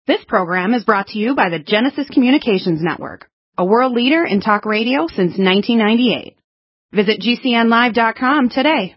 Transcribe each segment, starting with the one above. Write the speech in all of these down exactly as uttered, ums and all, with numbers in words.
This program is brought to you by the Genesis Communications Network, a world leader in talk radio since nineteen ninety-eight. Visit G C N live dot com today.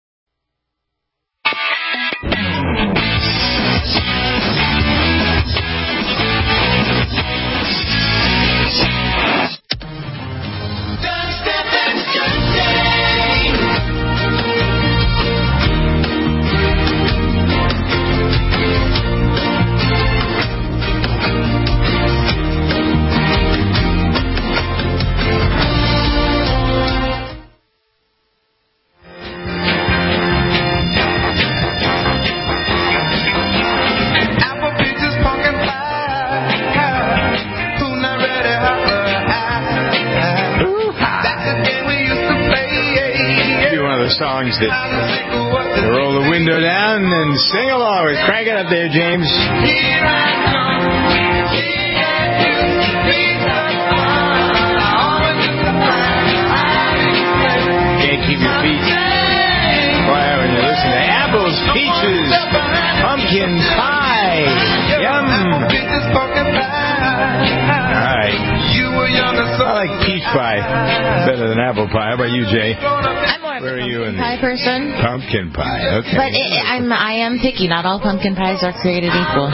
Songs that roll the window down and sing along with. Crank it up there, James. Can't keep your feet quiet when you listen to apples, peaches, pumpkin pie. Yum. All right. I like peach pie better than apple pie. How about you, Jay? I'm more of Where a are you pumpkin in pie person. Pumpkin pie, okay. But it, I'm, I am picky. Not all pumpkin pies are created equal.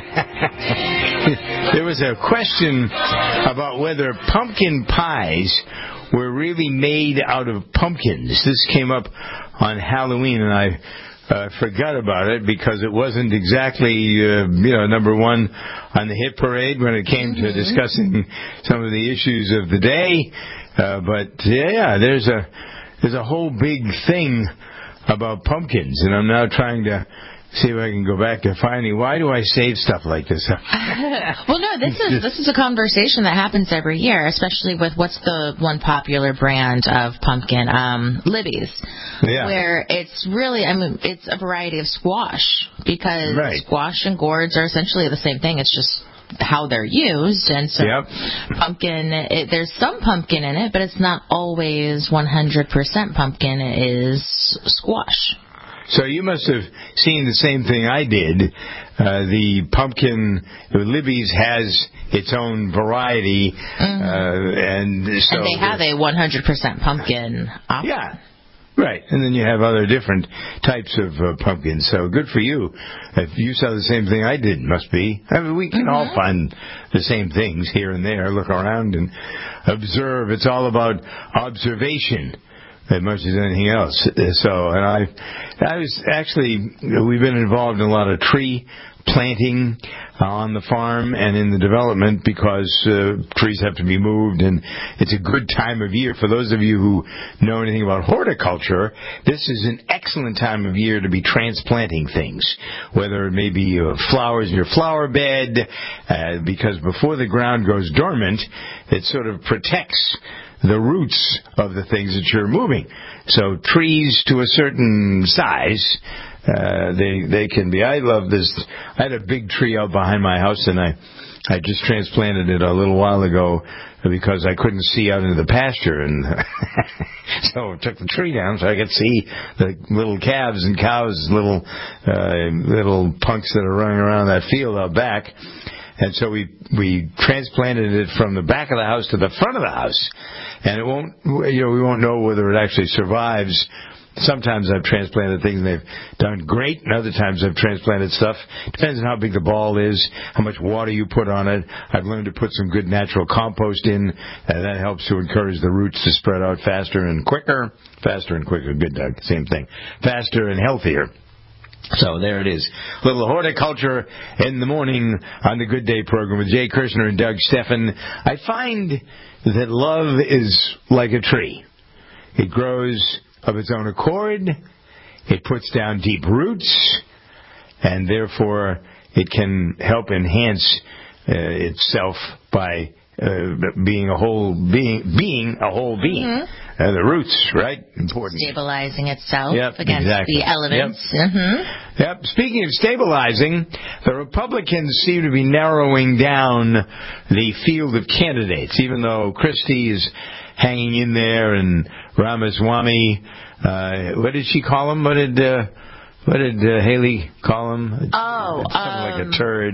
There was a question about whether pumpkin pies were really made out of pumpkins. This came up on Halloween, and I uh, forgot about it because it wasn't exactly, uh, you know, number one on the hit parade when it came mm-hmm. to discussing some of the issues of the day. Uh, but yeah, there's a there's a whole big thing about pumpkins, and I'm now trying to see if I can go back to finding why do I save stuff like this. Well, no, this is this is a conversation that happens every year, especially with what's the one popular brand of pumpkin, um, Libby's, yeah. where it's really, I mean, it's a variety of squash because right. squash and gourds are essentially the same thing. It's just how they're used, and so yep. pumpkin, it, there's some pumpkin in it, but it's not always one hundred percent pumpkin. It is squash. So you must have seen the same thing I did. Uh, the pumpkin, Libby's has its own variety, mm-hmm. uh, and so and they have a one hundred percent pumpkin option. Yeah. Right, and then you have other different types of uh, pumpkins. So good for you. If you saw the same thing I did, must be. I mean, we can mm-hmm. all find the same things here and there. Look around and observe. It's all about observation as much as anything else. So, and I, I was actually, we've been involved in a lot of tree planting uh, on the farm and in the development because uh, trees have to be moved, and it's a good time of year. For those of you who know anything about horticulture, this is an excellent time of year to be transplanting things, whether it may be uh, flowers in your flower bed, uh, because before the ground goes dormant, it sort of protects the roots of the things that you're moving. So trees to a certain size, uh, they they can be. I love this. I had a big tree out behind my house, and I I just transplanted it a little while ago because I couldn't see out into the pasture, and so I took the tree down so I could see the little calves and cows, little uh, little punks that are running around that field out back. And so we we transplanted it from the back of the house to the front of the house, and it won't, you know, we won't know whether it actually survives. Sometimes I've transplanted things and they've done great, and other times I've transplanted stuff. Depends on how big the ball is, how much water you put on it. I've learned to put some good natural compost in, and that helps to encourage the roots to spread out faster and quicker. Faster and quicker, good, Doug, same thing. Faster and healthier. So there it is. Little horticulture in the morning on the Good Day program with Jay Kirshner and Doug Steffen. I find that love is like a tree. It grows of its own accord. It puts down deep roots, and therefore it can help enhance uh, itself by uh, being a whole being, being a whole being. Mm-hmm. Uh, the roots, right? Important. Stabilizing itself yep, against exactly. the elements. Yep. Mm-hmm. Yep. Speaking of stabilizing, the Republicans seem to be narrowing down the field of candidates, even though Christie is hanging in there and Ramaswamy, uh, what did she call him? What did, uh, what did uh, Haley call him? Oh, Something um, like a turd.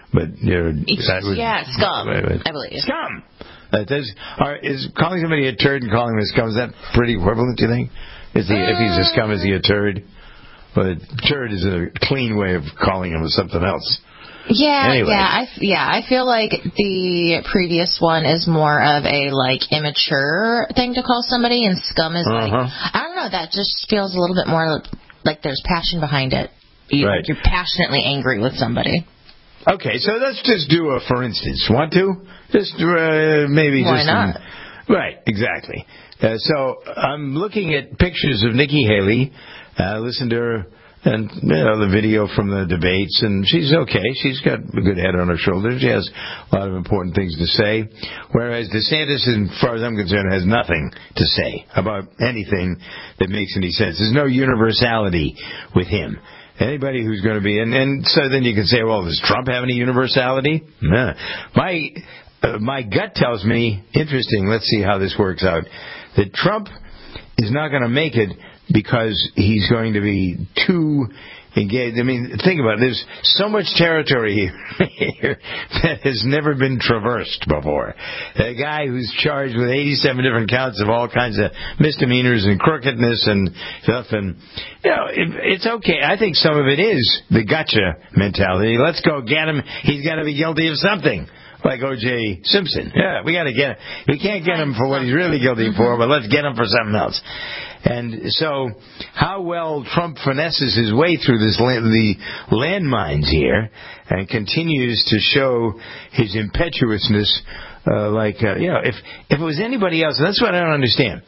But you're that would, yeah, scum. Wait, wait. I believe scum. Uh, does, are, is calling somebody a turd and calling him a scum, is that pretty equivalent? Do you think? Is he uh, if he's a scum, is he a turd? But turd is a clean way of calling him something else. Yeah, anyway. yeah, I, yeah. I feel like the previous one is more of a like immature thing to call somebody, and scum is uh-huh. like I don't know. That just feels a little bit more like there's passion behind it. You, right. Like you're passionately angry with somebody. Okay, so let's just do a for instance. Want to? Just uh, maybe Why just not? An, right, exactly. Uh, so I'm looking at pictures of Nikki Haley. Uh, listen to her. And, you know, the video from the debates, and she's okay. She's got a good head on her shoulders. She has a lot of important things to say. Whereas DeSantis, as far as I'm concerned, has nothing to say about anything that makes any sense. There's no universality with him. Anybody who's going to be, and, and so then you can say, well, does Trump have any universality? Nah. My, uh, my gut tells me, interesting, let's see how this works out, that Trump is not going to make it because he's going to be too engaged. I mean, think about it. There's so much territory here that has never been traversed before. A guy who's charged with eighty-seven different counts of all kinds of misdemeanors and crookedness and stuff. And, you know, it, it's okay. I think some of it is the gotcha mentality. Let's go get him. He's got to be guilty of something. Like O J Simpson. Yeah, we got to get him. We can't get him for what he's really guilty for, but let's get him for something else. And so, how well Trump finesses his way through this land, the landmines here, and continues to show his impetuousness, uh, like uh, you know, if if it was anybody else, and that's what I don't understand.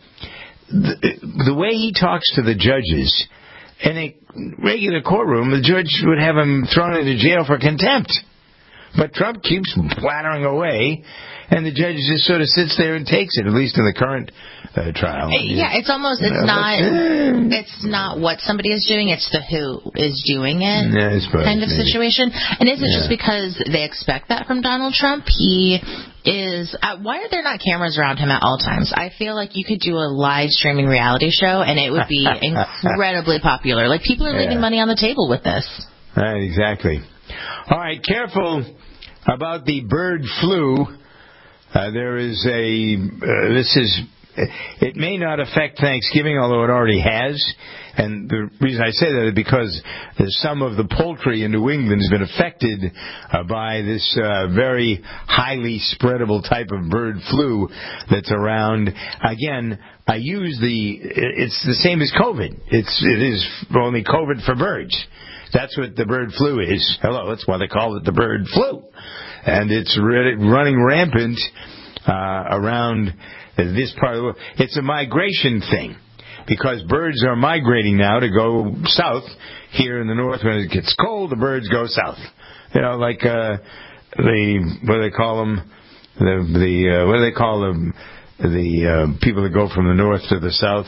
The, the way he talks to the judges in a regular courtroom, the judge would have him thrown into jail for contempt. But Trump keeps blathering away, and the judge just sort of sits there and takes it, at least in the current uh, trial. Yeah, it's almost, it's uh, not it's not what somebody is doing, it's the who is doing it yeah, suppose, kind of maybe. situation. And is it yeah. just because they expect that from Donald Trump? He is, uh, why are there not cameras around him at all times? I feel like you could do a live streaming reality show, and it would be incredibly popular. Like, people are leaving yeah. money on the table with this. Right, exactly. All right, careful about the bird flu. Uh, there is a, uh, this is, it may not affect Thanksgiving, although it already has. And the reason I say that is because some of the poultry in New England has been affected uh, by this uh, very highly spreadable type of bird flu that's around. Again, I use the, it's the same as COVID. It's, it is only COVID for birds. That's what the bird flu is. Hello, that's why they call it the bird flu. And it's re- running rampant uh, around this part of the world. It's a migration thing, because birds are migrating now to go south. Here in the north, when it gets cold, the birds go south. You know, like uh, the, what do they call them? The, the uh, what do they call them? The uh, people that go from the north to the south.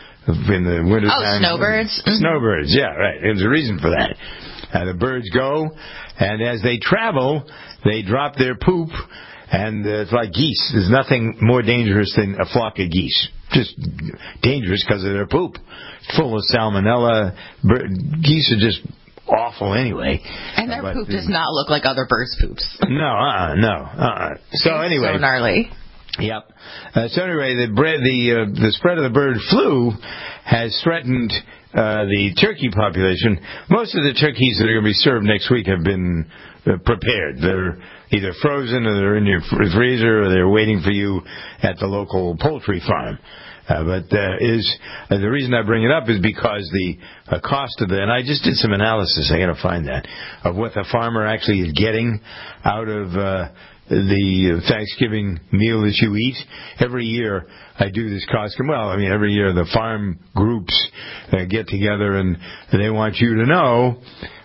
In the winter oh, time. snowbirds? Snowbirds, yeah, right. There's a reason for that. Uh, the birds go, and as they travel, they drop their poop, and uh, it's like geese. There's nothing more dangerous than a flock of geese. Just dangerous because of their poop. Full of salmonella. Bir- geese are just awful anyway. And their uh, poop does not look like other birds' poops. No, uh-uh, no. Uh-uh. So anyway. So gnarly. Yep. Uh, so anyway, the bre- the uh, the spread of the bird flu has threatened uh, the turkey population. Most of the turkeys that are going to be served next week have been uh, prepared. They're either frozen, or they're in your freezer, or they're waiting for you at the local poultry farm. Uh, but uh, is uh, the reason I bring it up is because the uh, cost of the, and I just did some analysis, I got to find that, of what the farmer actually is getting out of uh, the Thanksgiving meal that you eat. Every year I do this cost, well, I mean, every year the farm groups uh, get together and they want you to know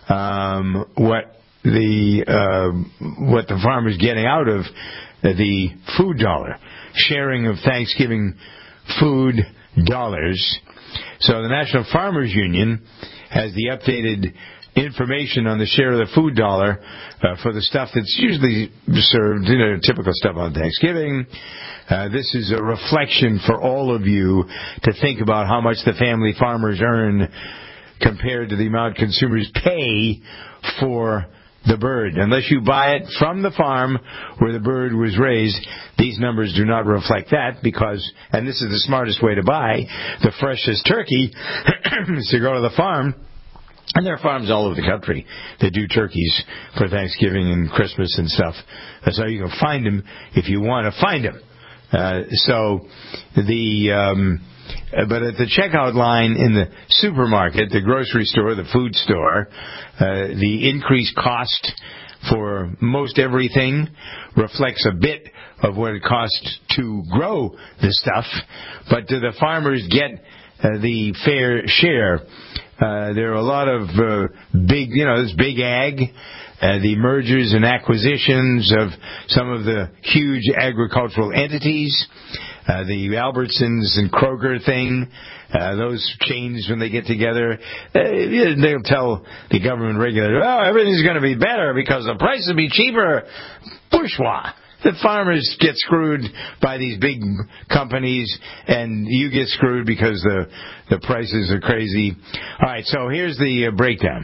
um, what the uh, what the farmer's getting out of the food dollar, sharing of Thanksgiving food dollars. So the National Farmers Union has the updated information on the share of the food dollar uh, for the stuff that's usually served, you know, typical stuff on Thanksgiving. Uh, this is a reflection for all of you to think about how much the family farmers earn compared to the amount consumers pay for the bird. Unless you buy it from the farm where the bird was raised, these numbers do not reflect that because, and this is the smartest way to buy the freshest turkey, is to go to the farm. And there are farms all over the country that do turkeys for Thanksgiving and Christmas and stuff. So you can find them if you want to find them. Uh, so the... Um, But at the checkout line in the supermarket, the grocery store, the food store, uh, the increased cost for most everything reflects a bit of what it costs to grow the stuff. But do the farmers get uh, the fair share? Uh, there are a lot of uh, big, you know, this big ag, uh, the mergers and acquisitions of some of the huge agricultural entities. Uh, the Albertsons and Kroger thing, uh, those chains, when they get together, uh, they'll tell the government regulator, oh, everything's going to be better because the price will be cheaper. Bourgeois. The farmers get screwed by these big companies, and you get screwed because the, the prices are crazy. All right, so here's the uh, breakdown.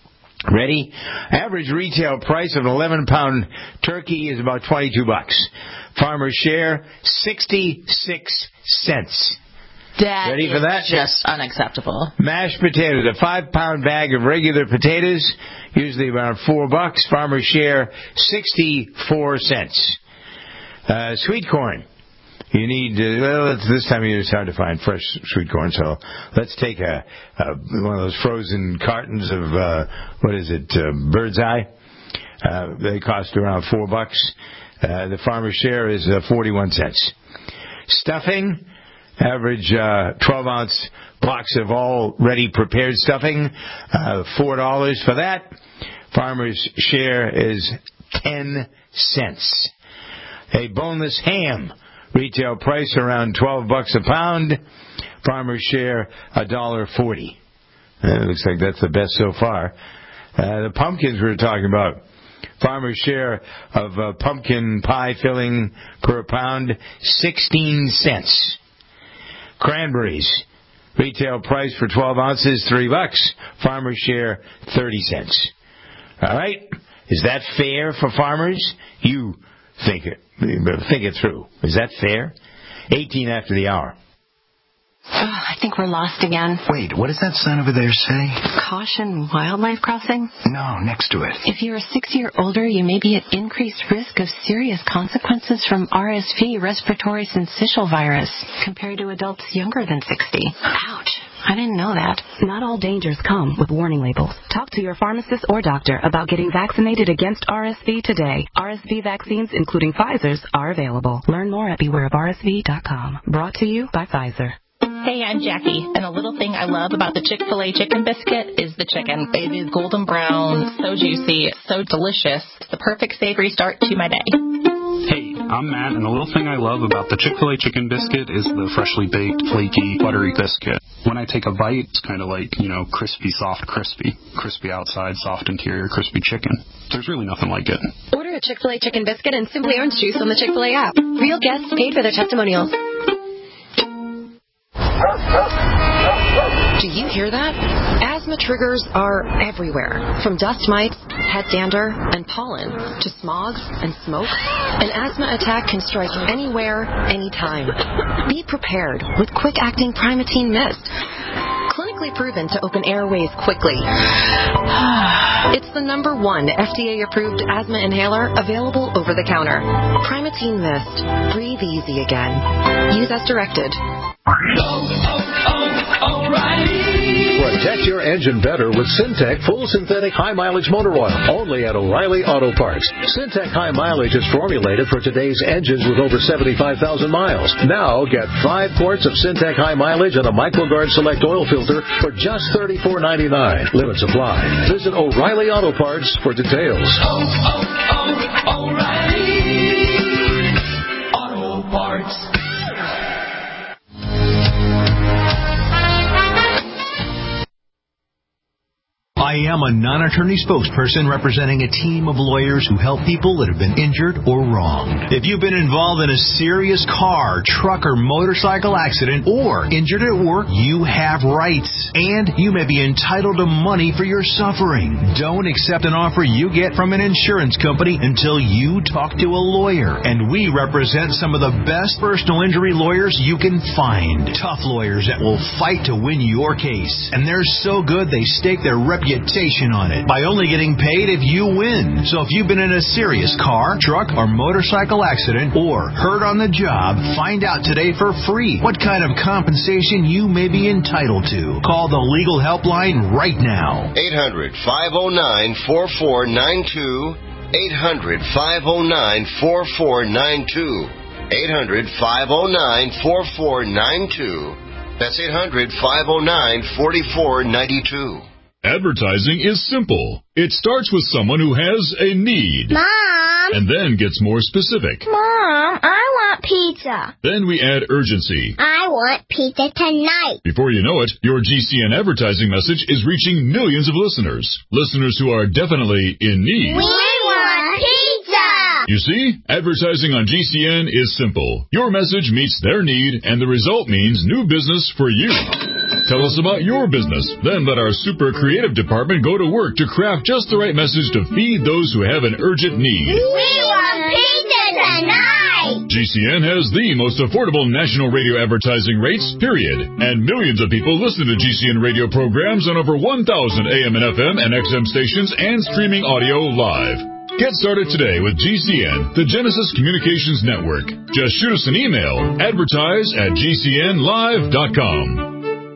Ready? Average retail price of an eleven pound turkey is about twenty-two bucks. Farmer's share, sixty-six cents. That Ready is for that? Just unacceptable. Mashed potatoes, a five pound bag of regular potatoes, usually around four bucks. Farmer's share, sixty-four cents. Uh, sweet corn. You need, uh, well, it's, this time of year it's hard to find fresh sweet corn, so let's take a, a one of those frozen cartons of, uh, what is it, uh, Bird's Eye. Uh, they cost around four bucks. Uh, the farmer's share is uh, forty-one cents. Stuffing, average uh, twelve ounce box of already prepared stuffing, uh, four dollars for that. Farmer's share is ten cents. A boneless ham, retail price around twelve bucks a pound. Farmer's share a dollar forty. Uh, looks like that's the best so far. Uh, the pumpkins we were talking about. Farmer's share of uh, pumpkin pie filling per pound, sixteen cents. Cranberries, retail price for twelve ounces, three bucks. Farmer's share, thirty cents. All right, is that fair for farmers? You think it. Think it through. Is that fair? eighteen after the hour. Oh, I think we're lost again. Wait, what does that sign over there say? Caution, wildlife crossing? No, next to it. If you're six year older, you may be at increased risk of serious consequences from R S V, respiratory syncytial virus, compared to adults younger than sixty. Ouch. I didn't know that. Not all dangers come with warning labels. Talk to your pharmacist or doctor about getting vaccinated against R S V today. R S V vaccines, including Pfizer's, are available. Learn more at beware of R S V dot com. Brought to you by Pfizer. Hey, I'm Jackie, and a little thing I love about the Chick-fil-A chicken biscuit is the chicken. It is golden brown, so juicy, so delicious. It's the perfect savory start to my day. Hey, I'm Matt, and the little thing I love about the Chick-fil-A chicken biscuit is the freshly baked, flaky, buttery biscuit. When I take a bite, it's kind of like, you know, crispy, soft, crispy. Crispy outside, soft interior, crispy chicken. There's really nothing like it. Order a Chick-fil-A chicken biscuit and Simply Orange Juice on the Chick-fil-A app. Real guests paid for their testimonials. Do you hear that? Asthma triggers are everywhere, from dust mites, head dander, and pollen, to smog and smoke. An asthma attack can strike anywhere, anytime. Be prepared with quick-acting Primatene Mist. Clinically proven to open airways quickly. It's the number one F D A-approved asthma inhaler available over the counter. Primatene Mist. Breathe easy again. Use as directed. Oh, oh, oh, O'Reilly. Protect your engine better with Syntec Full Synthetic High Mileage Motor Oil. Only at O'Reilly Auto Parts. Syntec High Mileage is formulated for today's engines with over seventy-five thousand miles. Now get five quarts of Syntec High Mileage and a MicroGuard Select oil filter for just thirty-four ninety-nine. Limit supply. Visit O'Reilly Auto Parts for details. Oh, oh, oh, O'Reilly Auto Parts. I am a non-attorney spokesperson representing a team of lawyers who help people that have been injured or wronged. If you've been involved in a serious car, truck, or motorcycle accident or injured at work, you have rights, and you may be entitled to money for your suffering. Don't accept an offer you get from an insurance company until you talk to a lawyer, and we represent some of the best personal injury lawyers you can find. Tough lawyers that will fight to win your case, and they're so good they stake their reputation on it by only getting paid if you win. So if you've been in a serious car, truck, or motorcycle accident or hurt on the job, find out today for free what kind of compensation you may be entitled to. Call the legal helpline right now. eight hundred, five oh nine, four four nine two. eight hundred, five oh nine, four four nine two. eight hundred, five oh nine, four four nine two. That's eight hundred, five oh nine, four four nine two. Advertising is simple. It starts with someone who has a need. Mom! And then gets more specific. Mom, I want pizza. Then we add urgency. I want pizza tonight. Before you know it, your G C N advertising message is reaching millions of listeners. Listeners who are definitely in need. We want pizza! You see, advertising on G C N is simple. Your message meets their need, and the result means new business for you. Tell us about your business. Then let our super creative department go to work to craft just the right message to feed those who have an urgent need. We want pizza tonight! G C N has the most affordable national radio advertising rates, period. And millions of people listen to G C N radio programs on over one thousand A M and F M and X M stations and streaming audio live. Get started today with G C N, the Genesis Communications Network. Just shoot us an email, advertise at G C N live dot com.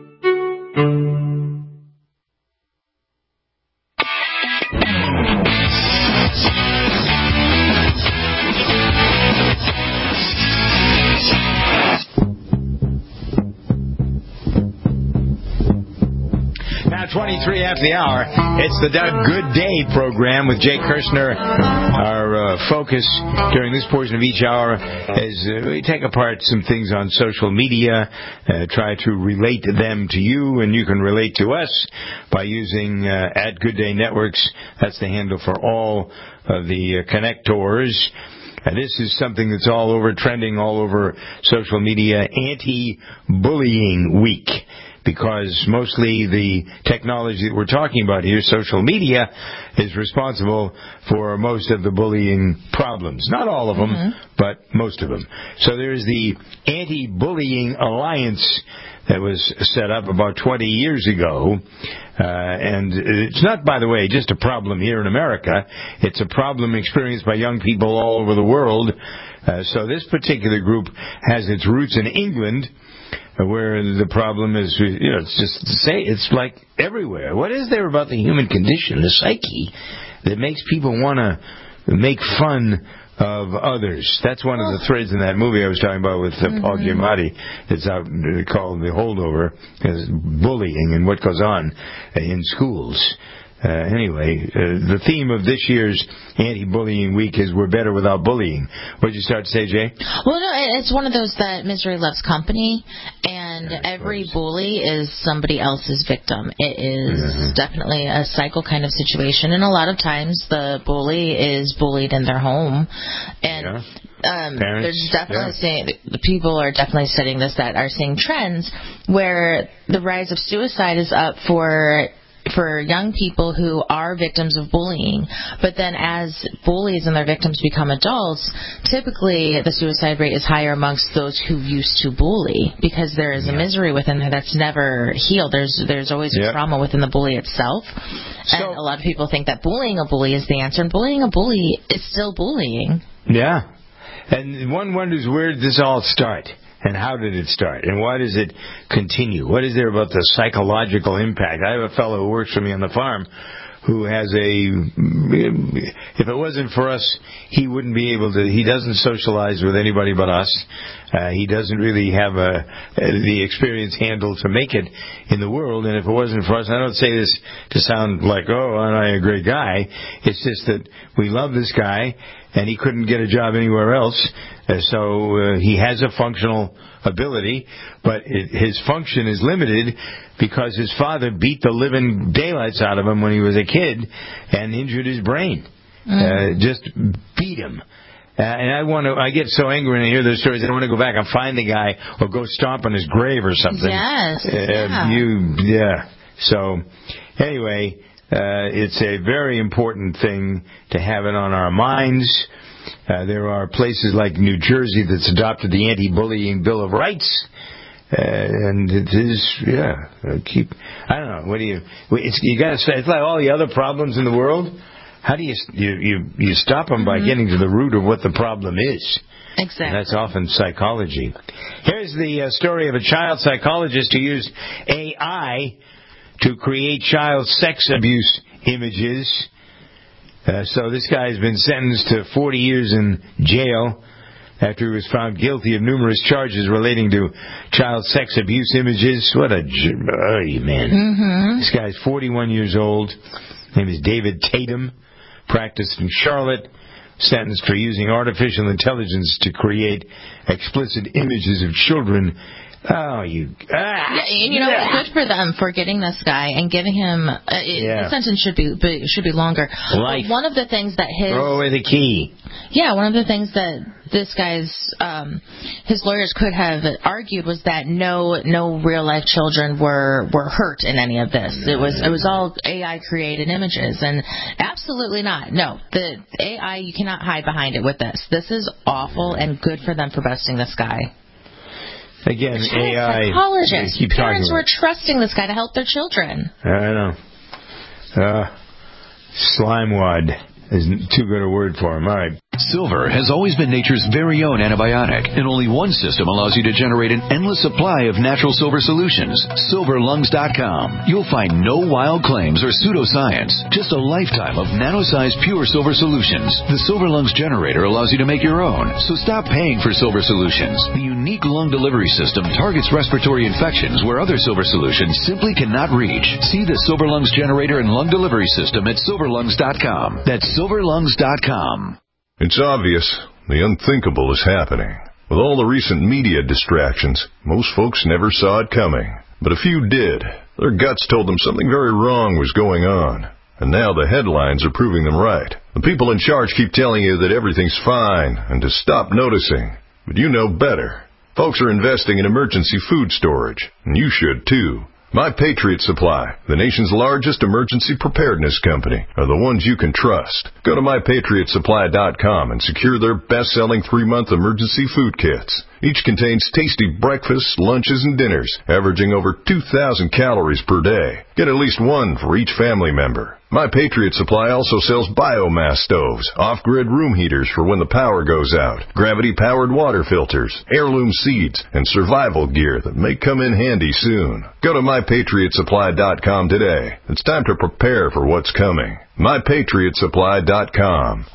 twenty-three after the hour. It's the Doug Good Day program with Jay Kirshner. Our uh, focus during this portion of each hour is uh, we take apart some things on social media, uh, try to relate them to you, and you can relate to us by using uh, at Good Day Networks. That's the handle for all of the uh, connectors. And this is something that's all over, trending all over social media, Anti-Bullying Week. Because mostly the technology that we're talking about here, social media, is responsible for most of the bullying problems. Not all of them, mm-hmm. but most of them. So there's the Anti-Bullying Alliance that was set up about twenty years ago. Uh, and it's not, by the way, just a problem here in America. It's a problem experienced by young people all over the world. Uh, so this particular group has its roots in England, where the problem is, you know, it's just to say, it's like everywhere. What is there about the human condition, the psyche, that makes people want to make fun of others? That's one of the threads in that movie I was talking about with uh, mm-hmm. Paul Giamatti. It's out uh, called The Holdover, is bullying and what goes on uh, in schools. Uh, anyway, uh, the theme of this year's Anti-Bullying Week is We're Better Without Bullying. What did you start to say, Jay? Well, no, it's one of those that misery loves company, and yeah, every bully is somebody else's victim. It is mm-hmm. definitely a cycle kind of situation, and a lot of times the bully is bullied in their home. And yeah. Um, there's definitely yeah. saying, the people are definitely studying this, that are seeing trends where the rise of suicide is up for for young people who are victims of bullying. But then as bullies and their victims become adults, typically the suicide rate is higher amongst those who used to bully, because there is a misery within there that's never healed. There's there's always yeah. a trauma within the bully itself. So, and a lot of people think that bullying a bully is the answer, and bullying a bully is still bullying. Yeah. And one wonders, where did this all start? And how did it start? And why does it continue? What is there about the psychological impact? I have a fellow who works for me on the farm who has a, if it wasn't for us, he wouldn't be able to, he doesn't socialize with anybody but us. Uh, he doesn't really have a, the experience handle to make it in the world, and if it wasn't for us, I don't say this to sound like, oh, aren't I a great guy? It's just that we love this guy, and he couldn't get a job anywhere else, uh, so uh, he has a functional ability, but it, his function is limited because his father beat the living daylights out of him when he was a kid and injured his brain. Mm. Uh, just beat him. Uh, and I want to. I get so angry when I hear those stories. I want to go back and find the guy or go stomp on his grave or something. Yes. Uh, yeah. You. Yeah. So, anyway, uh, it's a very important thing to have it on our minds. Uh, there are places like New Jersey that's adopted the Anti-Bullying Bill of Rights. Uh, and it is, yeah, uh, keep, I don't know, what do you, it's, you gotta say, it's like all the other problems in the world. How do you, you, you, you stop them by mm-hmm. getting to the root of what the problem is? Exactly. And that's often psychology. Here's the uh, story of a child psychologist who used A I to create child sex abuse images. Uh, so this guy has been sentenced to forty years in jail after he was found guilty of numerous charges relating to child sex abuse images. What a oh, man. Mm-hmm. This guy's forty-one years old. His name is David Tatum. Practiced in Charlotte. Sentenced for using artificial intelligence to create explicit images of children. Oh, you... Ah, yeah, and you know, yeah. good for them for getting this guy and getting him... Uh, yeah. The sentence should be, be should be longer. Life. But one of the things that his... Throw away the key. Yeah, one of the things that this guy's... Um, his lawyers could have argued was that no no real-life children were, were hurt in any of this. It was it was all A I-created images, and absolutely not. No, the A I, you cannot hide behind it with this. This is awful, and good for them for busting this guy. Again, A I. Psychologists. Keep Parents were it. trusting this guy to help their children. I know. Uh, slimewad isn't too good a word for him. All right. Silver has always been nature's very own antibiotic, and only one system allows you to generate an endless supply of natural silver solutions. silver lungs dot com. You'll find no wild claims or pseudoscience, just a lifetime of nano-sized pure silver solutions. The Silver Lungs generator allows you to make your own, so stop paying for silver solutions. The unique lung delivery system targets respiratory infections where other silver solutions simply cannot reach. See the Silver Lungs generator and lung delivery system at silver lungs dot com. That's silver lungs dot com. It's obvious the unthinkable is happening. With all the recent media distractions, most folks never saw it coming. But a few did. Their guts told them something very wrong was going on. And now the headlines are proving them right. The people in charge keep telling you that everything's fine and to stop noticing. But you know better. Folks are investing in emergency food storage, and you should too. My Patriot Supply, the nation's largest emergency preparedness company, are the ones you can trust. Go to my patriot supply dot com and secure their best-selling three-month emergency food kits. Each contains tasty breakfasts, lunches, and dinners, averaging over two thousand calories per day. Get at least one for each family member. My Patriot Supply also sells biomass stoves, off-grid room heaters for when the power goes out, gravity-powered water filters, heirloom seeds, and survival gear that may come in handy soon. Go to my patriot supply dot com today. It's time to prepare for what's coming. my patriot supply dot com.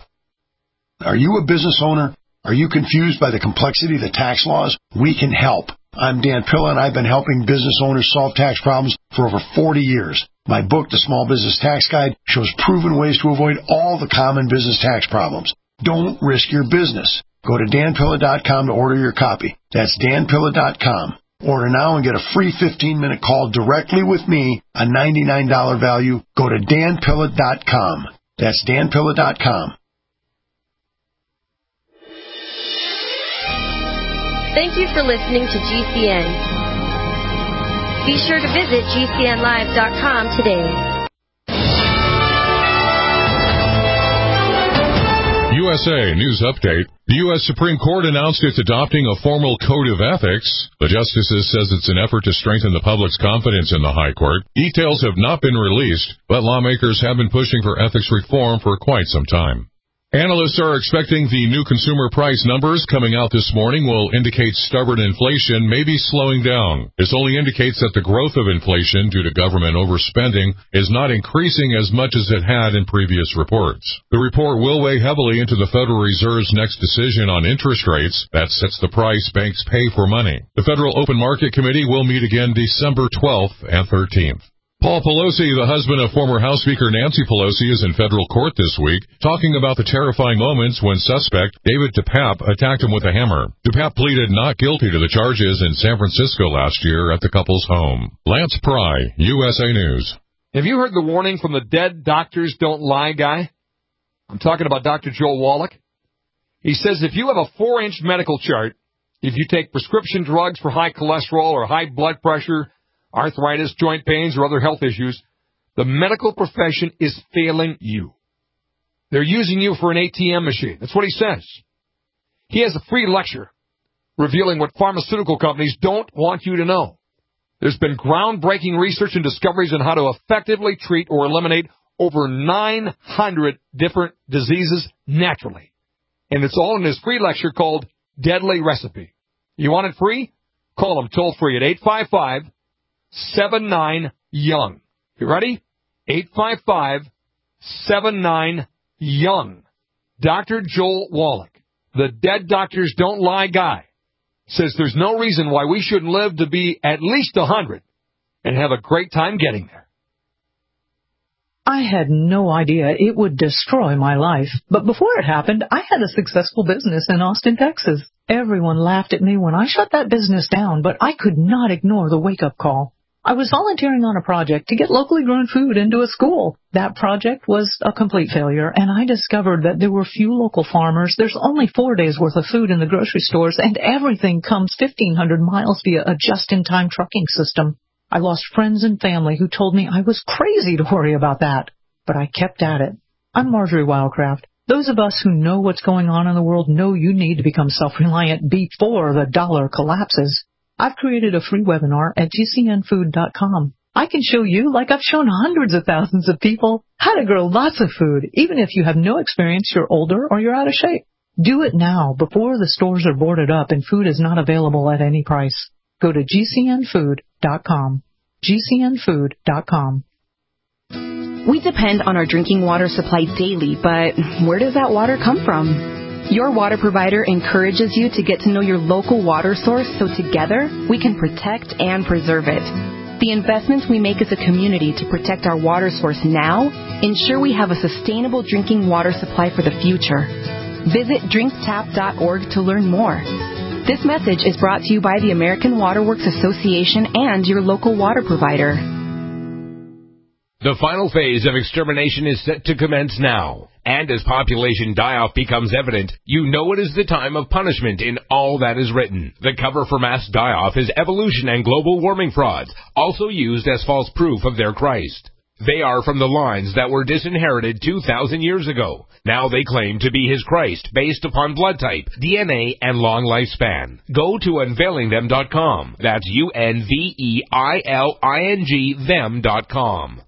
Are you a business owner? Are you confused by the complexity of the tax laws? We can help. I'm Dan Pilla, and I've been helping business owners solve tax problems for over forty years. My book, The Small Business Tax Guide, shows proven ways to avoid all the common business tax problems. Don't risk your business. Go to dan pilla dot com to order your copy. That's dan pilla dot com. Order now and get a free fifteen-minute call directly with me, a ninety-nine dollars value. Go to dan pilla dot com. That's dan pilla dot com. Thank you for listening to G C N. Be sure to visit G C N live dot com today. U S A News Update. The U S Supreme Court announced it's adopting a formal code of ethics. The justices says it's an effort to strengthen the public's confidence in the High Court. Details have not been released, but lawmakers have been pushing for ethics reform for quite some time. Analysts are expecting the new consumer price numbers coming out this morning will indicate stubborn inflation may be slowing down. This only indicates that the growth of inflation due to government overspending is not increasing as much as it had in previous reports. The report will weigh heavily into the Federal Reserve's next decision on interest rates that sets the price banks pay for money. The Federal Open Market Committee will meet again December twelfth and thirteenth. Paul Pelosi, the husband of former House Speaker Nancy Pelosi, is in federal court this week, talking about the terrifying moments when suspect David DePape attacked him with a hammer. DePape pleaded not guilty to the charges in San Francisco last year at the couple's home. Lance Pry, U S A News. Have you heard the warning from the dead doctors don't lie guy? I'm talking about Doctor Joel Wallach. He says if you have a four-inch medical chart, if you take prescription drugs for high cholesterol or high blood pressure, arthritis, joint pains, or other health issues, the medical profession is failing you. They're using you for an A T M machine. That's what he says. He has a free lecture revealing what pharmaceutical companies don't want you to know. There's been groundbreaking research and discoveries on how to effectively treat or eliminate over nine hundred different diseases naturally. And it's all in his free lecture called Deadly Recipe. You want it free? Call him toll free at eight five five, seven nine, young. You ready? eight five five, seven nine, young. Doctor Joel Wallach, the dead doctors don't lie guy, says there's no reason why we shouldn't live to be at least one hundred and have a great time getting there. I had no idea it would destroy my life. But before it happened, I had a successful business in Austin, Texas. Everyone laughed at me when I shut that business down, but I could not ignore the wake-up call. I was volunteering on a project to get locally grown food into a school. That project was a complete failure, and I discovered that there were few local farmers. There's only four days' worth of food in the grocery stores, and everything comes fifteen hundred miles via a just-in-time trucking system. I lost friends and family who told me I was crazy to worry about that, but I kept at it. I'm Marjorie Wildcraft. Those of us who know what's going on in the world know you need to become self-reliant before the dollar collapses. I've created a free webinar at G C N food dot com. I can show you, like I've shown hundreds of thousands of people, how to grow lots of food, even if you have no experience, you're older, or you're out of shape. Do it now, before the stores are boarded up and food is not available at any price. Go to G C N food dot com. G C N food dot com. We depend on our drinking water supply daily, but where does that water come from? Your water provider encourages you to get to know your local water source so together we can protect and preserve it. The investments we make as a community to protect our water source now ensure we have a sustainable drinking water supply for the future. Visit drink tap dot org to learn more. This message is brought to you by the American Water Works Association and your local water provider. The final phase of extermination is set to commence now. And as population die-off becomes evident, you know it is the time of punishment in all that is written. The cover for mass die-off is evolution and global warming frauds, also used as false proof of their Christ. They are from the lines that were disinherited two thousand years ago. Now they claim to be his Christ based upon blood type, D N A, and long lifespan. Go to unveiling them dot com. That's U N V E I L I N G them dot com.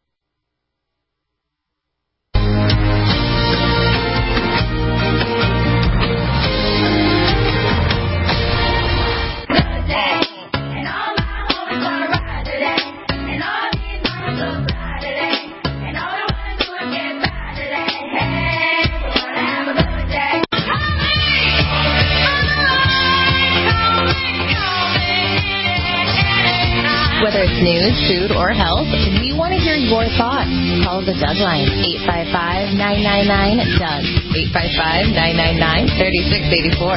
Whether it's news, food, or health, we want to hear your thoughts. Call the Doug line, eight five five, nine nine nine, D O U G, eight five five, nine nine nine, three six eight four.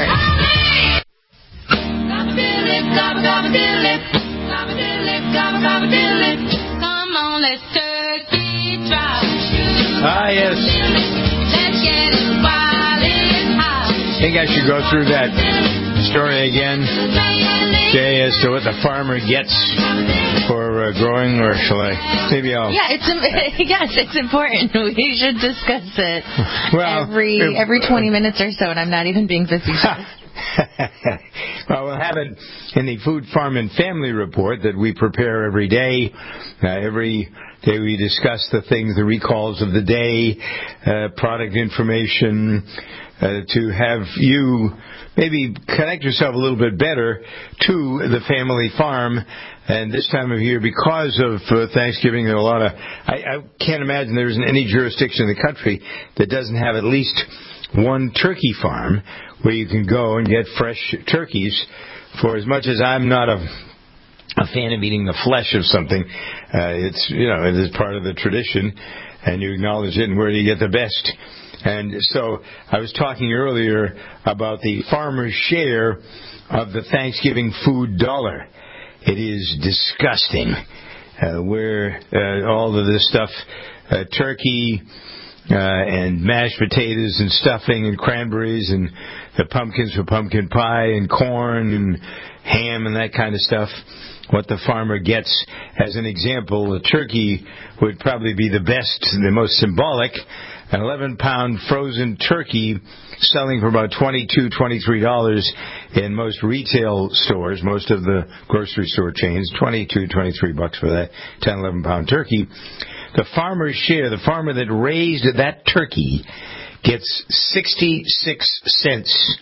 Come on, let's turkey drive. Ah, yes. Let's get it while it's hot. I think I should go through that story again, Jay, as to what the farmer gets for uh, growing, or shall I? Maybe I'll... Yeah, it's yes, it's important. We should discuss it well, every if, every twenty minutes or so, and I'm not even being facetious. Well, we'll have it in the Food, Farm, and Family Report that we prepare every day. Uh, every day we discuss the things, the recalls of the day, uh, product information, uh, to have you maybe connect yourself a little bit better to the family farm. And this time of year, because of uh, Thanksgiving, there are a lot of... I, I can't imagine there isn't any jurisdiction in the country that doesn't have at least one turkey farm where you can go and get fresh turkeys. For as much as I'm not a, a fan of eating the flesh of something, uh, it's, you know, it is part of the tradition, and you acknowledge it, and where do you get the best? And so I was talking earlier about the farmer's share of the Thanksgiving food dollar. It is disgusting, uh, where uh, all of this stuff, uh, turkey uh, and mashed potatoes and stuffing and cranberries and the pumpkins for pumpkin pie and corn and ham and that kind of stuff, what the farmer gets. As an example, a turkey would probably be the best, the most symbolic. An eleven-pound frozen turkey selling for about twenty-two dollars, twenty-three dollars in most retail stores, most of the grocery store chains, twenty-two, twenty-three bucks for that ten, eleven-pound turkey. The farmer's share, the farmer that raised that turkey, gets sixty-six cents.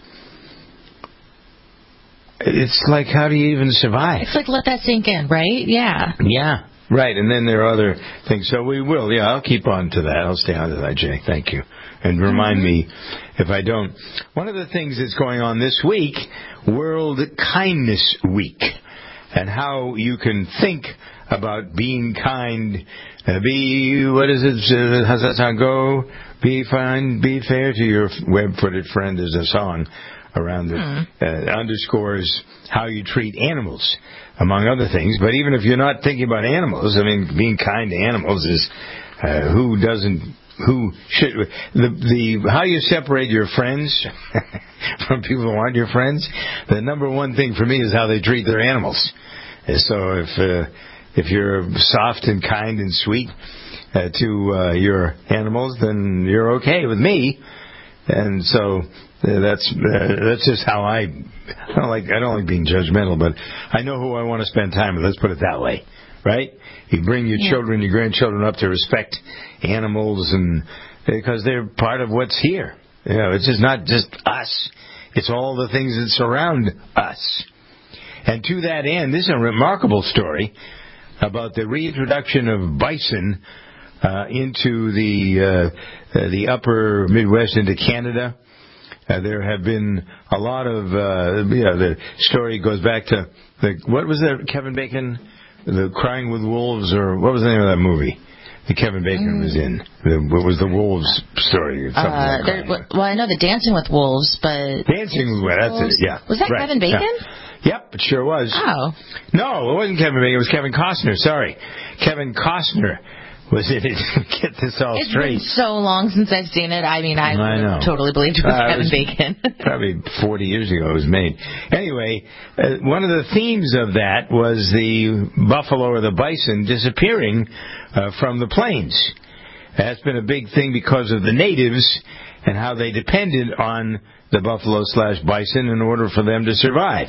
It's like, how do you even survive? It's like, let that sink in, right? Yeah. Yeah. Right, and then there are other things. So we will, yeah, I'll keep on to that. I'll stay on to that, Jay. Thank you. And remind mm-hmm. me if I don't. One of the things that's going on this week, World Kindness Week, and how you can think about being kind. Uh, be, what is it, uh, how's that sound go? Be fine, be fair to your web-footed friend is a song around it. Mm. Uh, underscores how you treat animals, among other things. But even if you're not thinking about animals, I mean, being kind to animals is, uh, who doesn't, who should, the, the, how you separate your friends from people who aren't your friends, the number one thing for me is how they treat their animals. And so if, uh, if you're soft and kind and sweet, uh, to, uh, your animals, then you're okay with me. And so, Uh, that's uh, that's just how I I don't like I don't like being judgmental, but I know who I want to spend time with. Let's put it that way, right? You bring your yeah. children, your grandchildren up to respect animals, and because they're part of what's here. You know, it's just not just us; it's all the things that surround us. And to that end, this is a remarkable story about the reintroduction of bison uh, into the uh, uh, the upper Midwest, into Canada. Uh, there have been a lot of, uh, yeah, the story goes back to, the, what was that, Kevin Bacon? The Crying with Wolves, or what was the name of that movie that Kevin Bacon mm. was in? The, what was the Wolves story? Something uh, like there, well, I know the Dancing with Wolves, but... Dancing with Wolves, that's it, yeah. Was that right. Kevin Bacon? Yeah. Yep, it sure was. Oh. No, it wasn't Kevin Bacon, it was Kevin Costner, sorry. Kevin Costner was in it. Get this all it's straight. It's been so long since I've seen it. I mean, I, I totally believed it was uh, Kevin it was Bacon. Probably forty years ago it was made. Anyway, uh, one of the themes of that was the buffalo or the bison disappearing uh, from the plains. That's been a big thing because of the natives and how they depended on the buffalo slash bison in order for them to survive.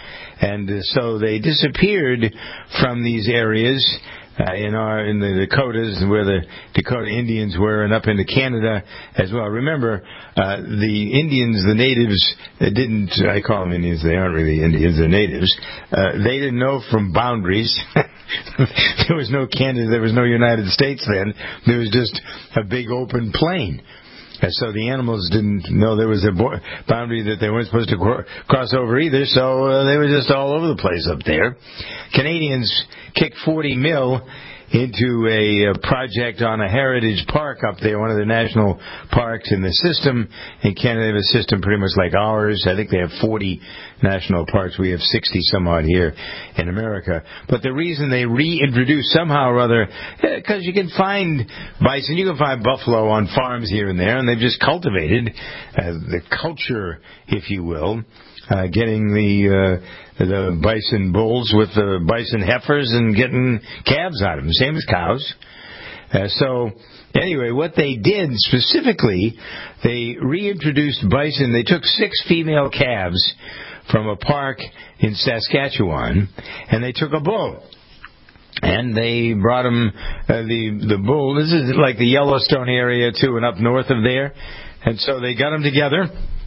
And uh, so they disappeared from these areas. Uh, in our in the Dakotas, where the Dakota Indians were, and up into Canada as well. Remember, uh, the Indians, the natives, uh, didn't. I call them Indians. They aren't really Indians. They're natives. Uh, they didn't know from boundaries. There was no Canada. There was no United States then. There was just a big open plain. And so the animals didn't know there was a bo- boundary that they weren't supposed to cro- cross over either, so uh, they were just all over the place up there. Canadians kicked forty mil into a, a project on a heritage park up there, one of the national parks in the system. In Canada, they have a system pretty much like ours. I think they have forty national parks. We have sixty some odd here in America. But the reason they reintroduced somehow or other, because you can find bison, you can find buffalo on farms here and there, and they've just cultivated uh, the culture, if you will, uh, getting the... Uh, the bison bulls with the bison heifers and getting calves out of them, same as cows. Uh, so, anyway, what they did specifically, they reintroduced bison. They took six female calves from a park in Saskatchewan, and they took a bull. And they brought them, uh, the, the bull, this is like the Yellowstone area, too, and up north of there. And so they got them together.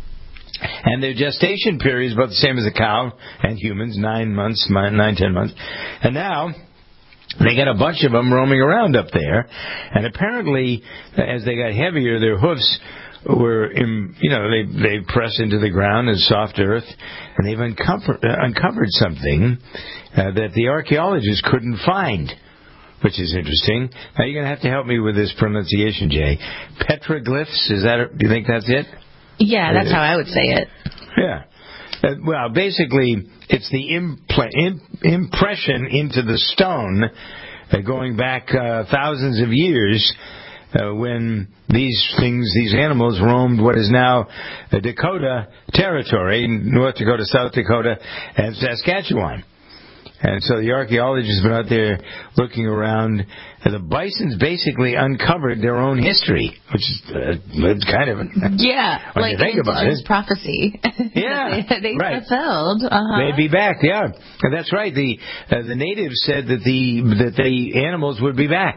And their gestation period is about the same as a cow and humans, nine months, nine, ten months. And now they got a bunch of them roaming around up there. And apparently, as they got heavier, their hoofs were, in, you know, they they press into the ground as soft earth. And they've uncovered, uh, uncovered something uh, that the archaeologists couldn't find, which is interesting. Now, you're going to have to help me with this pronunciation, Jay. Petroglyphs, is that, do you think that's it? Yeah, that's how I would say it. Yeah. Uh, well, basically, it's the impl- imp- impression into the stone uh, going back uh, thousands of years uh, when these things, these animals roamed what is now uh, Dakota territory, North Dakota, South Dakota, and Saskatchewan. And so the archaeologists have been out there looking around. And the bisons basically uncovered their own history, which is uh, kind of... Yeah, when like you think about it. prophecy. Yeah, they, they right. fulfilled. Uh-huh. They'd be back, yeah. And that's right. The uh, the natives said that the that the animals would be back.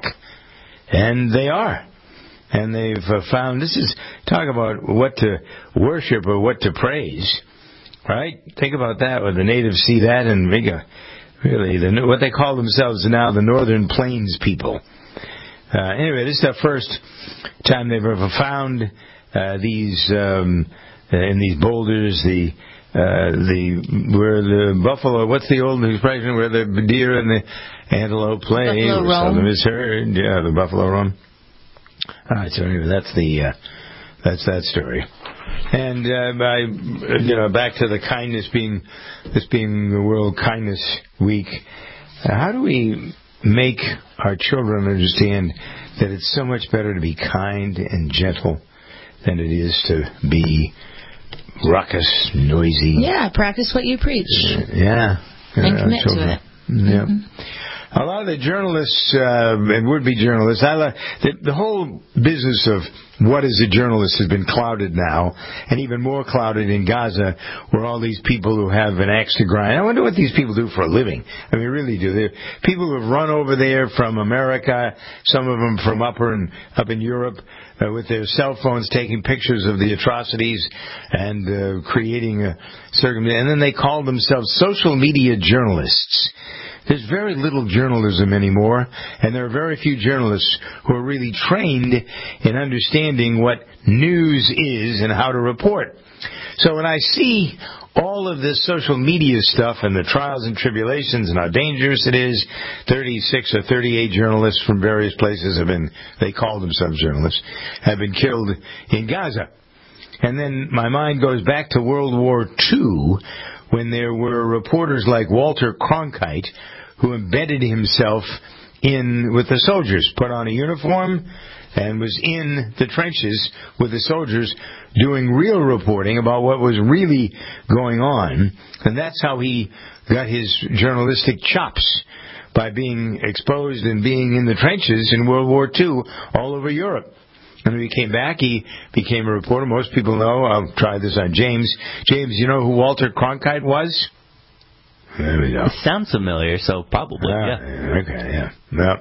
And they are. And they've uh, found... This is... Talk about what to worship or what to praise. Right? Think about that. When the natives see that and they go... Really, the, what they call themselves now, the Northern Plains people. Uh, anyway, this is the first time they've ever found uh, these um, uh, in these boulders. The uh, the where the buffalo. What's the old expression where the deer and the antelope play? Buffalo or roam. something is heard. Yeah, the buffalo roam. All right, so anyway, that's the uh, that's that story. And uh, I, you know, back to the kindness being, this being the World Kindness Week. Uh, how do we make our children understand that it's so much better to be kind and gentle than it is to be ruckus, noisy? Yeah, practice what you preach. Uh, yeah. And uh, commit children. to it. Yeah. Mm-hmm. A lot of the journalists uh, and would-be journalists, I lo- the, the whole business of what is a journalist has been clouded now, and even more clouded in Gaza, where all these people who have an axe to grind. I wonder what these people do for a living. I mean, really do. They're people who have run over there from America, some of them from upper and up in Europe, uh, with their cell phones taking pictures of the atrocities and uh, creating a circum. And then they call themselves social media journalists. There's very little journalism anymore, and there are very few journalists who are really trained in understanding what news is and how to report. So when I see all of this social media stuff and the trials and tribulations and how dangerous it is, thirty-six or thirty-eight journalists from various places have been, they call themselves journalists, have been killed in Gaza. And then my mind goes back to World War Two, when there were reporters like Walter Cronkite, who embedded himself in with the soldiers, put on a uniform, and was in the trenches with the soldiers doing real reporting about what was really going on. And that's how he got his journalistic chops, by being exposed and being in the trenches in World War Two all over Europe. And when he came back, he became a reporter. Most people know. I'll try this on James. James, you know who Walter Cronkite was? There we go. It sounds familiar, so probably, uh, yeah. Okay, yeah. Well,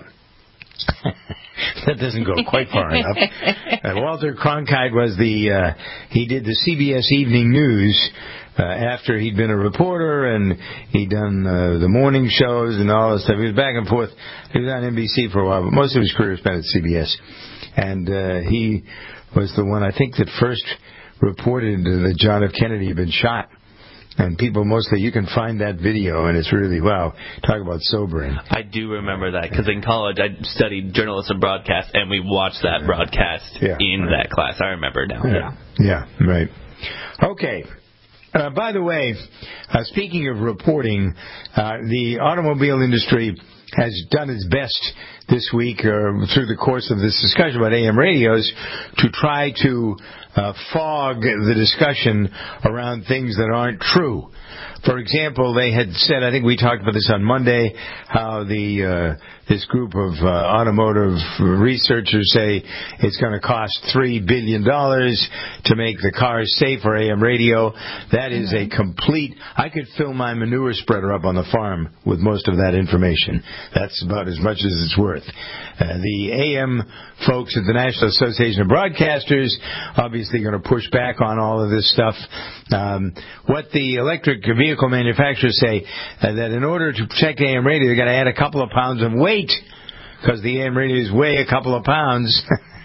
that doesn't go quite far enough. Uh, Walter Cronkite was the, uh, he did the C B S Evening News uh, after he'd been a reporter, and he'd done uh, the morning shows and all that stuff. He was back and forth. He was on N B C for a while, but most of his career was spent at C B S. And uh, he was the one, I think, that first reported that John F. Kennedy had been shot. And people mostly, you can find that video, and it's really, wow, talk about sobering. I do remember that, because in college I studied journalism broadcast, and we watched that broadcast yeah, in right. that class. I remember now. Yeah, yeah, yeah right. Okay. Uh, by the way, uh, speaking of reporting, uh, the automobile industry has done its best this week or through the course of this discussion about A M radios to try to uh, fog the discussion around things that aren't true. For example, they had said, I think we talked about this on Monday, how the uh, this group of uh, automotive researchers say it's going to cost three billion dollars to make the cars safe for A M radio. That is a complete... I could fill my manure spreader up on the farm with most of that information. That's about as much as it's worth. Uh, the A M folks at the National Association of Broadcasters obviously going to push back on all of this stuff. Um, what the electric vehicle manufacturers say, uh, that in order to protect A M radio, they've got to add a couple of pounds of weight, because the A M radios weigh a couple of pounds.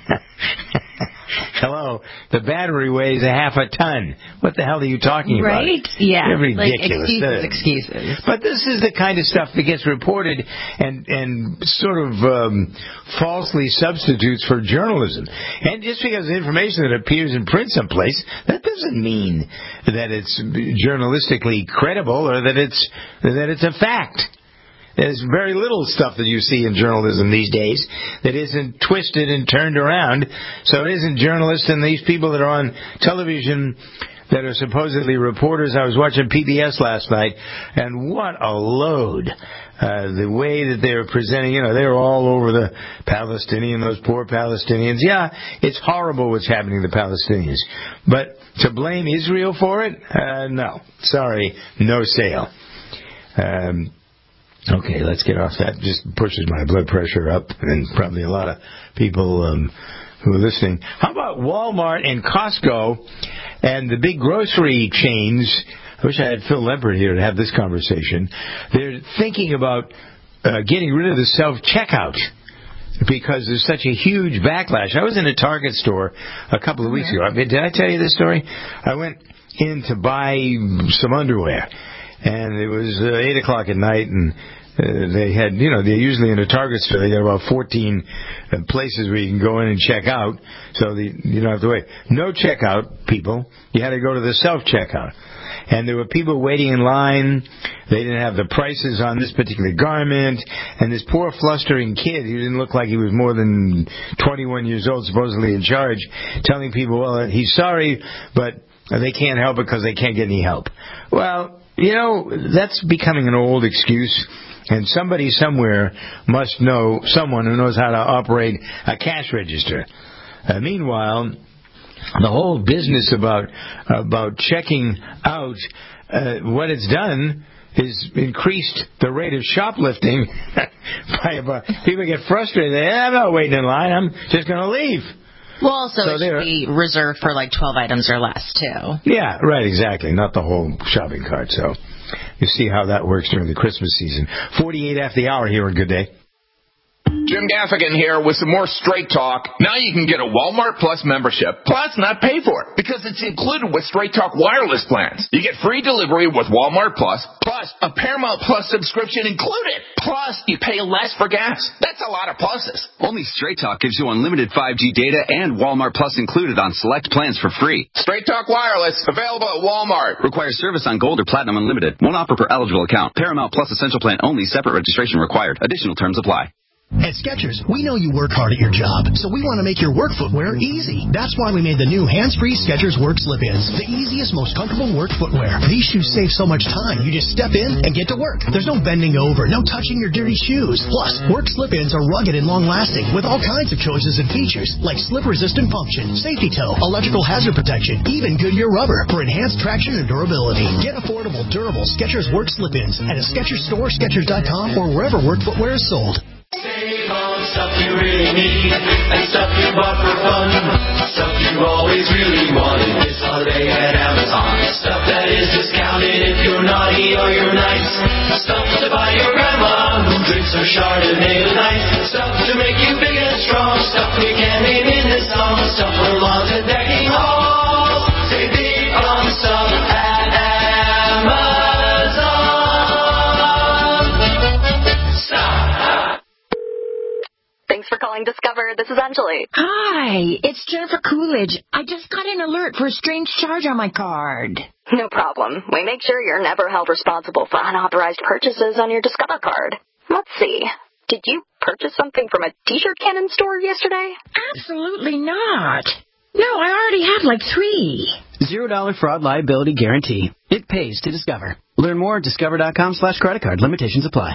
Hello, the battery weighs a half a ton. What the hell are you talking about? Right? Yeah. They're ridiculous. Like excuses, excuses. But this is the kind of stuff that gets reported and and sort of um, falsely substitutes for journalism. And just because of information that appears in print someplace, that doesn't mean that it's journalistically credible or that it's that it's a fact. There's very little stuff that you see in journalism these days that isn't twisted and turned around. So it isn't journalists and these people that are on television that are supposedly reporters. I was watching P B S last night, and what a load. Uh, the way that they were presenting, you know, they were all over the Palestinian, those poor Palestinians. Yeah, it's horrible what's happening to the Palestinians. But to blame Israel for it? Uh, no. Sorry, no sale. Um... Okay, let's get off that. Just pushes my blood pressure up, and probably a lot of people um, who are listening. How about Walmart and Costco and the big grocery chains? I wish I had Phil Lempert here to have this conversation. They're thinking about uh, getting rid of the self-checkout because there's such a huge backlash. I was in a Target store a couple of weeks ago. Did I tell you this story? I went in to buy some underwear. And it was uh, eight o'clock at night, and uh, they had, you know, they're usually in a Target store. They got about fourteen uh, places where you can go in and check out, so the, you don't have to wait. No checkout, people. You had to go to the self-checkout. And there were people waiting in line. They didn't have the prices on this particular garment. And this poor flustering kid, who didn't look like he was more than twenty-one years old, supposedly in charge, telling people, well, he's sorry, but they can't help it because they can't get any help. Well, you know, that's becoming an old excuse, and somebody somewhere must know someone who knows how to operate a cash register. Uh, meanwhile, the whole business about about checking out, uh, what it's done is increased the rate of shoplifting by about, people get frustrated. They, I'm not waiting in line. I'm just going to leave. Well, also, so it should be reserved for like twelve items or less, too. Yeah, right, exactly. Not the whole shopping cart. So you see how that works during the Christmas season. forty-eight after the hour here on Good Day. Jim Gaffigan here with some more Straight Talk. Now you can get a Walmart Plus membership, plus not pay for it, because it's included with Straight Talk wireless plans. You get free delivery with Walmart Plus, plus a Paramount Plus subscription included. Plus, you pay less for gas. That's a lot of pluses. Only Straight Talk gives you unlimited five G data and Walmart Plus included on select plans for free. Straight Talk wireless, available at Walmart. Requires service on Gold or Platinum Unlimited. One offer per eligible account. Paramount Plus Essential Plan only. Separate registration required. Additional terms apply. At Skechers, we know you work hard at your job, so we want to make your work footwear easy. That's why we made the new hands-free Skechers Work Slip-ins, the easiest, most comfortable work footwear. These shoes save so much time. You just step in and get to work. There's no bending over, no touching your dirty shoes. Plus, Work Slip-ins are rugged and long-lasting with all kinds of choices and features like slip-resistant function, safety toe, electrical hazard protection, even Goodyear rubber for enhanced traction and durability. Get affordable, durable Skechers Work Slip-ins at a Skechers store, Skechers dot com, or wherever work footwear is sold. Save on stuff you really need and stuff you bought for fun. Stuff you always really wanted this holiday at Amazon. Stuff that is discounted if you're naughty or you're nice. Stuff to buy your grandma who drinks her Chardonnay with ice. Stuff to make you big and strong. Stuff we can't name in this song. Stuff for lawns and decking halls. Save big on stuff at Amazon. Thanks for calling Discover. This is Anjali. Hi, it's Jennifer Coolidge. I just got an alert for a strange charge on my card. No problem. We make sure you're never held responsible for unauthorized purchases on your Discover card. Let's see. Did you purchase something from a t-shirt cannon store yesterday? Absolutely not. No, I already have like three. Zero dollar fraud liability guarantee. It pays to Discover. Learn more at discover.com slash credit card. Limitations apply.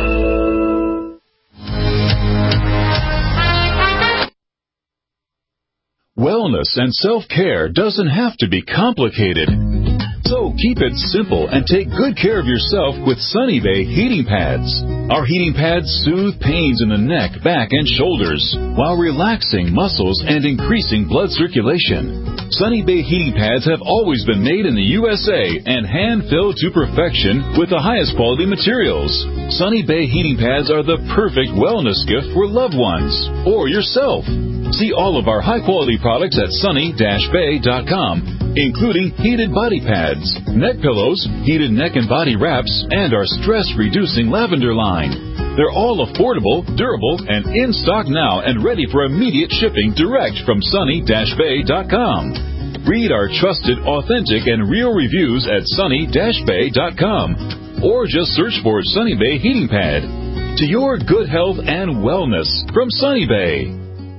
Wellness and self-care doesn't have to be complicated. So keep it simple and take good care of yourself with Sunny Bay heating pads. Our heating pads soothe pains in the neck, back, and shoulders while relaxing muscles and increasing blood circulation. Sunny Bay heating pads have always been made in the U S A and hand-filled to perfection with the highest quality materials. Sunny Bay heating pads are the perfect wellness gift for loved ones or yourself. See all of our high-quality products at sunny dash bay dot com, including heated body pads, neck pillows, heated neck and body wraps, and our stress-reducing lavender line. They're all affordable, durable, and in stock now and ready for immediate shipping direct from sunny dash bay dot com. Read our trusted, authentic, and real reviews at sunny dash bay dot com or just search for Sunny Bay Heating Pad. To your good health and wellness from Sunny Bay.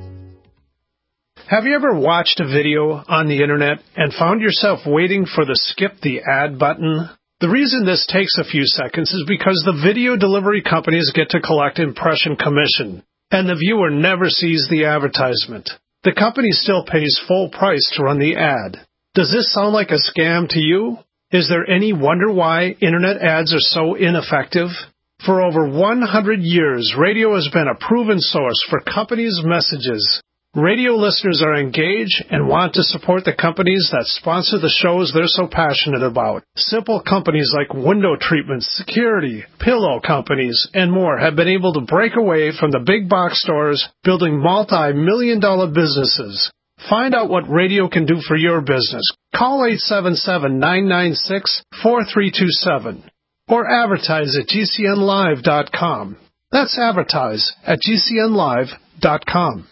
Have you ever watched a video on the internet and found yourself waiting for the skip the ad button? The reason this takes a few seconds is because the video delivery companies get to collect impression commission, and the viewer never sees the advertisement. The company still pays full price to run the ad. Does this sound like a scam to you? Is there any wonder why internet ads are so ineffective? For over one hundred years, radio has been a proven source for companies' messages. Radio listeners are engaged and want to support the companies that sponsor the shows they're so passionate about. Simple companies like window treatments, security, pillow companies, and more have been able to break away from the big box stores, building multi-million dollar businesses. Find out what radio can do for your business. Call eight seven seven, nine nine six, four three two seven or advertise at G C N live dot com. That's advertise at G C N live dot com.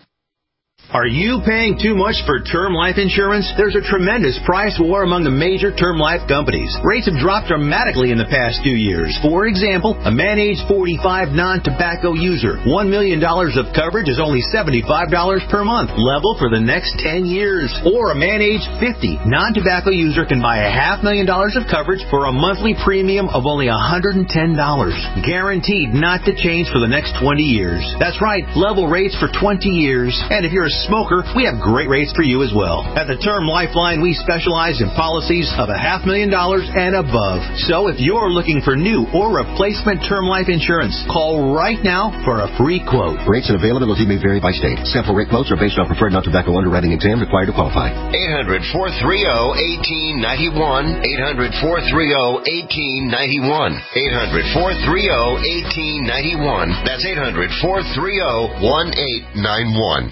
Are you paying too much for term life insurance? There's a tremendous price war among the major term life companies. Rates have dropped dramatically in the past two years. For example, a man age forty-five non-tobacco user, one million dollars of coverage is only seventy-five dollars per month, level for the next ten years. Or a man age fifty non-tobacco user can buy a half million dollars of coverage for a monthly premium of only one hundred ten dollars. Guaranteed not to change for the next twenty years. That's right, level rates for twenty years. And if you're a smoker, we have great rates for you as well. At the Term Lifeline, we specialize in policies of a half million dollars and above. So if you're looking for new or replacement term life insurance, call right now for a free quote. Rates and availability may vary by state. Sample rate quotes are based on preferred non-tobacco underwriting exam required to qualify. eight hundred, four three zero, one eight nine one. eight hundred, four three zero, one eight nine one. eight hundred, four three zero, one eight nine one. That's eight hundred, four three zero, one eight nine one.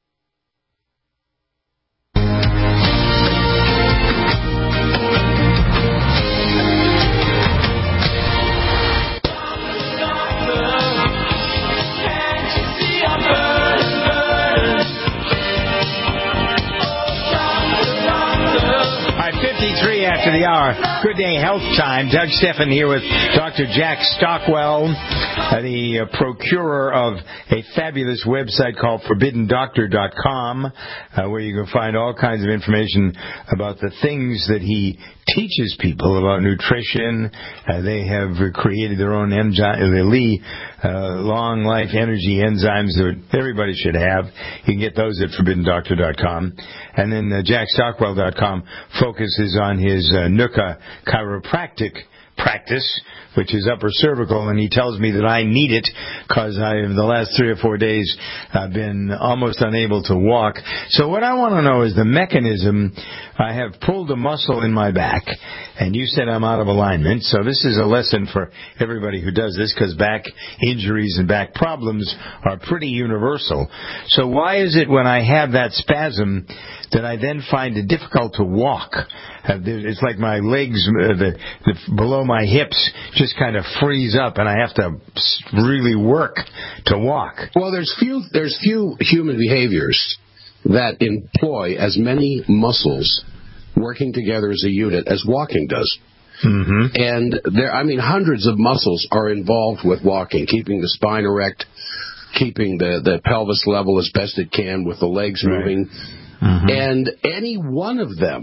fifty-three after the hour. Good day, Health Time. Doug Steffen here with Doctor Jack Stockwell, uh, the uh, procurer of a fabulous website called forbidden doctor dot com, uh, where you can find all kinds of information about the things that he teaches people about nutrition. Uh, they have created their own enzyme, the Lee uh, long life energy enzymes that everybody should have. You can get those at forbidden doctor dot com. And then uh, jack stockwell dot com focuses on his uh, N U C A chiropractic practice, which is upper cervical, and he tells me that I need it because I, in the last three or four days, I've been almost unable to walk. So what I want to know is the mechanism. I have pulled a muscle in my back, and you said I'm out of alignment. So this is a lesson for everybody who does this, because back injuries and back problems are pretty universal. So why is it when I have that spasm that I then find it difficult to walk? It's like my legs, uh, the, the below my hips, just kind of freeze up, and I have to really work to walk. Well, there's few there's few human behaviors that employ as many muscles working together as a unit as walking does. Mm-hmm. And there, I mean, hundreds of muscles are involved with walking, keeping the spine erect, keeping the, the pelvis level as best it can with the legs right. moving. Mm-hmm. And any one of them,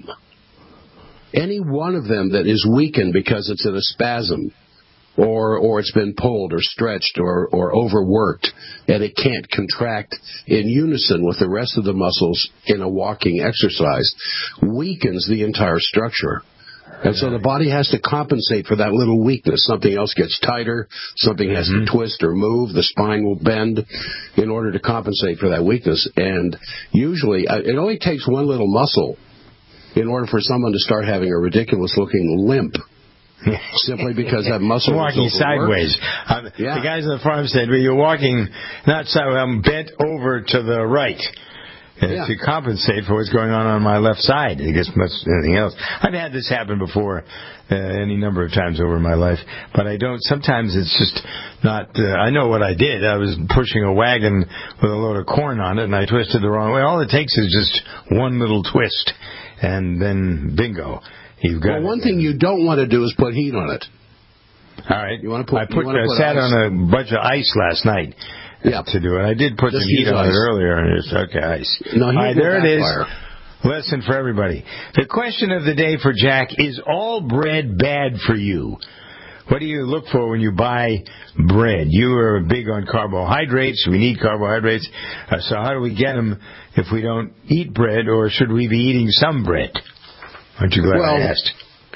any one of them that is weakened because it's in a spasm, or or it's been pulled or stretched or, or overworked, and it can't contract in unison with the rest of the muscles in a walking exercise, weakens the entire structure. And so the body has to compensate for that little weakness. Something else gets tighter, something has mm-hmm. to twist or move, the spine will bend in order to compensate for that weakness. And usually, it only takes one little muscle in order for someone to start having a ridiculous-looking limp. Simply because that muscle walking sideways. Um, yeah. The guys on the farm said, well, you're walking not sideways, I'm bent over to the right. Uh, yeah. To compensate for what's going on on my left side, I guess much anything else. I've had this happen before uh, any number of times over my life, but I don't, sometimes it's just not, uh, I know what I did. I was pushing a wagon with a load of corn on it, and I twisted the wrong way. All it takes is just one little twist, and then bingo. You've got well, one thing you don't want to do is put heat on it. All right. You want to put, I put, you want to I put sat ice. on a bunch of ice last night. Yeah. To do it. I did put Just some heat on ice. it earlier, and it's okay, ice. No, all right, there it is. Fire. Lesson for everybody. The question of the day for Jack is, all bread bad for you? What do you look for when you buy bread? You are big on carbohydrates. We need carbohydrates. Uh, so how do we get them if we don't eat bread, or should we be eating some bread? Aren't you glad well, I asked?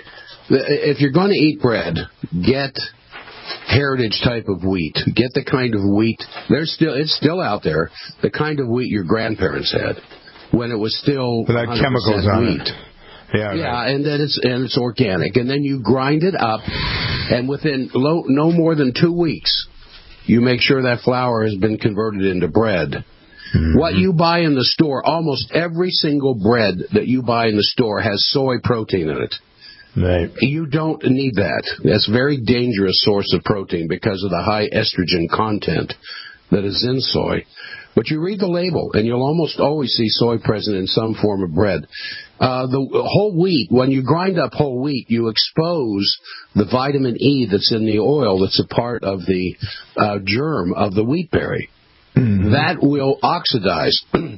If you're going to eat bread, get heritage type of wheat. Get the kind of wheat, there's still it's still out there, the kind of wheat your grandparents had when it was still without chemicals on wheat. it. Yeah, yeah, right. and then it's and it's organic, and then you grind it up, and within low, no more than two weeks, you make sure that flour has been converted into bread. Mm-hmm. What you buy in the store, almost every single bread that you buy in the store has soy protein in it. Right. You don't need that. That's a very dangerous source of protein because of the high estrogen content that is in soy. But you read the label, and you'll almost always see soy present in some form of bread. Uh, the whole wheat, when you grind up whole wheat, you expose the vitamin E that's in the oil that's a part of the uh, germ of the wheat berry. Mm-hmm. That will oxidize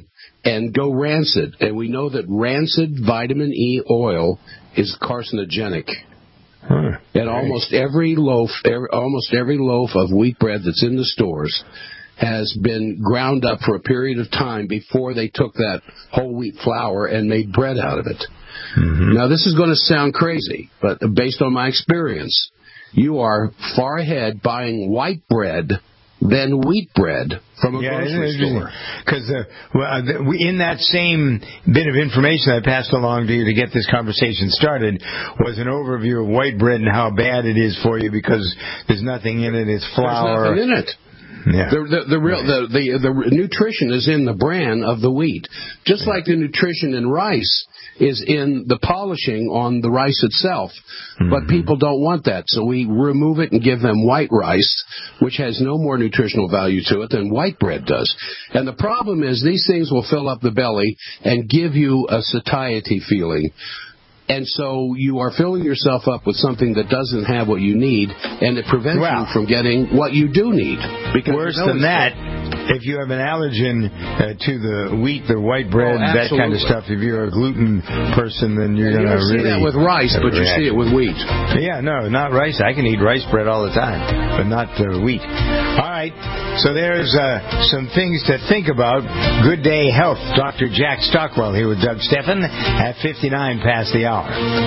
and go rancid. And we know that rancid vitamin E oil is carcinogenic. Huh. And almost every loaf, every, almost every loaf of wheat bread that's in the stores has been ground up for a period of time before they took that whole wheat flour and made bread out of it. Mm-hmm. Now, this is going to sound crazy, but based on my experience, you are far ahead buying white bread than wheat bread from a yeah, grocery store. Because uh, well, uh, in that same bit of information I passed along to you to get this conversation started was an overview of white bread and how bad it is for you because there's nothing in it. It's flour. There's nothing in it. Yeah. The, the, the, real, the, the, the nutrition is in the bran of the wheat. Just like the nutrition in rice is in the polishing on the rice itself. Mm-hmm. But people don't want that, so we remove it and give them white rice, which has no more nutritional value to it than white bread does. And the problem is these things will fill up the belly and give you a satiety feeling. And so you are filling yourself up with something that doesn't have what you need, and it prevents well, you from getting what you do need. Because worse than that, if you have an allergen uh, to the wheat, the white bread, oh, that kind of stuff, if you're a gluten person, then you're going to really... You don't see that with rice, but you see it with wheat. Yeah, no, not rice. I can eat rice bread all the time, but not uh, wheat. All right, so there's uh, some things to think about. Good Day Health. Doctor Jack Stockwell here with Doug Steffen at fifty-nine past the hour.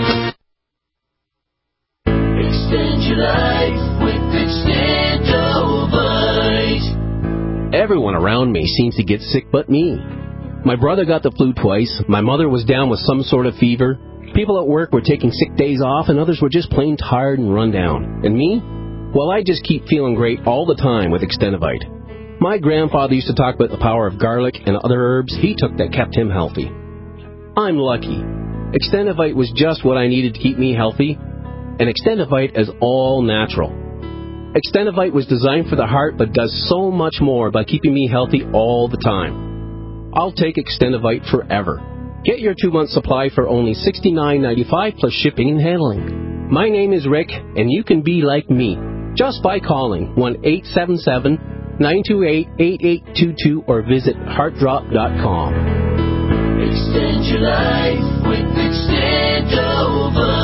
Extend your life with Extendovite. Everyone around me seems to get sick but me. My brother got the flu twice, my mother was down with some sort of fever, people at work were taking sick days off, and others were just plain tired and run down. And me? Well, I just keep feeling great all the time with Extendovite. My grandfather used to talk about the power of garlic and other herbs he took that kept him healthy. I'm lucky. Extendovite was just what I needed to keep me healthy, and Extendovite is all natural. Extendovite was designed for the heart but does so much more by keeping me healthy all the time. I'll take Extendovite forever. Get your two-month supply for only sixty-nine ninety-five plus shipping and handling. My name is Rick, and you can be like me just by calling one eight seven seven, nine two eight, eight eight two two or visit heart drop dot com. Extend your life with Extendovite.